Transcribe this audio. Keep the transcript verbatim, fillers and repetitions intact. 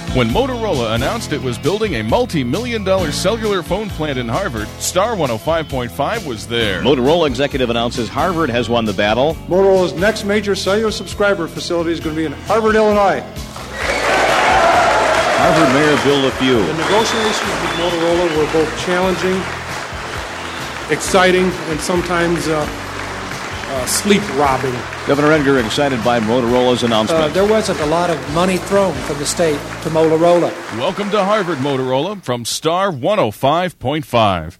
When Motorola announced it was building a multi-million dollar cellular phone plant in Harvard, Star one oh five point five was there. Motorola executive announces Harvard has won the battle. Motorola's next major cellular subscriber facility is going to be in Harvard, Illinois. Harvard Mayor Bill LeFew. The negotiations with Motorola were both challenging, exciting, and sometimes uh, uh, sleep-robbing. Governor Edgar excited by Motorola's announcement. Uh, there wasn't a lot of money thrown from the state to Motorola. Welcome to Harvard, Motorola, from Star one oh five point five.